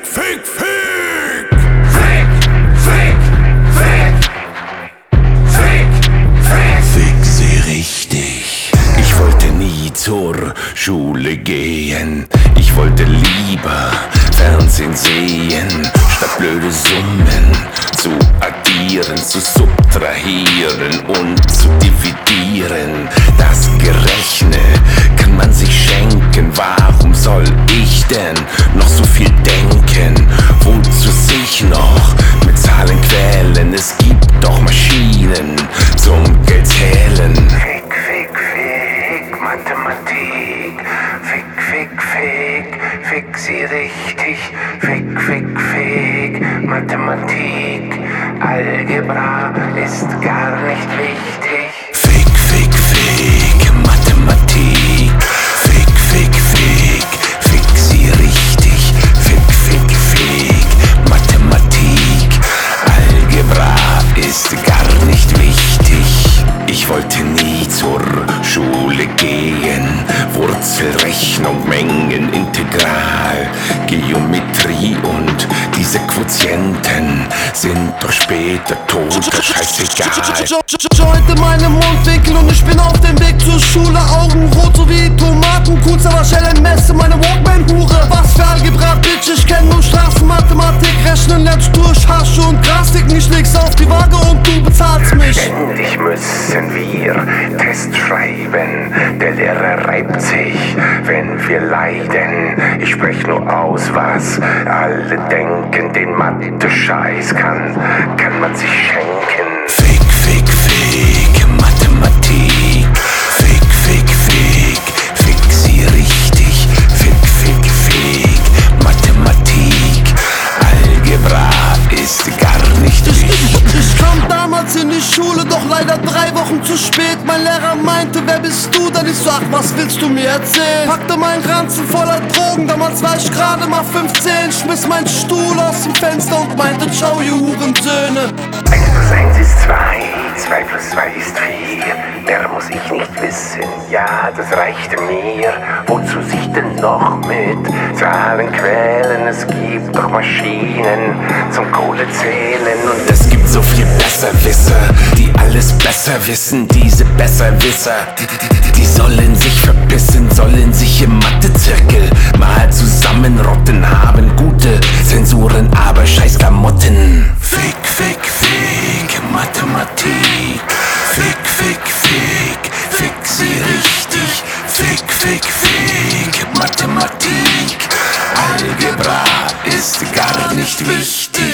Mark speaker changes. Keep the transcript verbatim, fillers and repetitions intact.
Speaker 1: fick, fick!
Speaker 2: Fick, fick, fick! Fick, fick!
Speaker 1: Fick sie richtig. Ich wollte nie zur Schule gehen. Ich wollte lieber Fernsehen sehen, statt blöde Summen zu addieren, zu subtrahieren und zu dividieren. Das Gerechne kann man sich schenken. Warum soll ich denn noch so viel denken? Wozu sich noch mit Zahlen quälen? Es gibt doch Maschinen zum Geld zählen.
Speaker 2: Fick, fick, fick, Mathematik. Fick, fick, fick, fick sie richtig. Fick, fick, fick, Mathematik. Algebra ist gar nicht wichtig.
Speaker 1: Fick, fick, fick, Mathematik. Fick, fick, fick, fick sie richtig. Fick, fick, fick, Mathematik. Algebra ist gar nicht wichtig. Ich wollte nie zur Schule gehen. Wurzelrechnung, Mengen, Integral, Geometrie und diese Quotienten sind doch später tot, scheißegal.
Speaker 3: Joint in meinem Mundwinkel und ich bin auf dem Weg zur Schule. Augen rot so wie Tomaten, kurz aber schnell Messe, meine Walkman-Hure. Was für Algebra, Bitch, ich kenn nur Straßenmathematik. Rechnen lernst durch Hasche und Grastiken. Ich leg's auf die Waage und du bezahlst mich.
Speaker 2: Ständig müssen wir Test schreiben. Der Lehrer reibt sich, wenn wir leiden. Ich sprech nur aus, was alle denken. Den Mathe-Scheiß kann, kann man sich schenken.
Speaker 1: Fick, fick, fick, Mathematik. Fick, fick, fick, fick sie richtig. Fick, fick, fick, Mathematik. Algebra ist gar nicht wichtig.
Speaker 3: Ich kam damals in die Schule, doch leider drei Wochen zu spät. Mein Lehrer meinte, wer bist du? Dann ich so, ach, was willst du mir erzählen? Packte meinen Ranzen voller Drogen, damals war ich gerade mal fünfzehn. Schmiss meinen Stuhl aus dem Fenster und meinte, ciao, ihr Hurensöhne.
Speaker 2: eins plus eins ist zwei, zwei plus zwei ist vier. Mehr muss ich nicht wissen, ja, das reichte mir. Wozu sich denn noch mit Zahlen quälen? Es gibt doch Maschinen zum Kohle zählen. Und
Speaker 1: Es gibt so viel Besserwisser, die alles besser wissen. Diese Besserwisser, die, die, die sollen sich verbissen, sollen sich im Mathezirkel mal zusammenrotten, haben gute Zensuren, aber scheiß Klamotten. Fick, fick, fick, Mathematik. Fick, fick, fick, fick sie richtig. Fick, fick, fick, Mathematik. Algebra ist gar nicht wichtig.